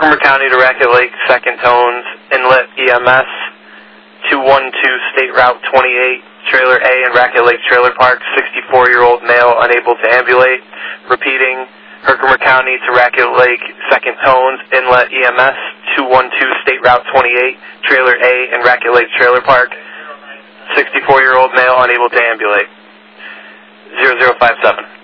Herkimer County to Racket Lake, Second Tones, Inlet EMS, 212 State Route 28, Trailer A in Racket Lake Trailer Park, 64-year-old male unable to ambulate. Repeating, Herkimer County to Racket Lake, Second Tones, Inlet EMS, 212 State Route 28, Trailer A in Racket Lake Trailer Park, 64-year-old male unable to ambulate. 0057.